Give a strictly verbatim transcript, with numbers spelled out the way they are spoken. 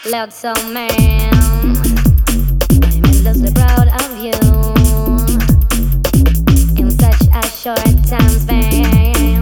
Loud soul man, I'm endlessly proud of you in such a short time span.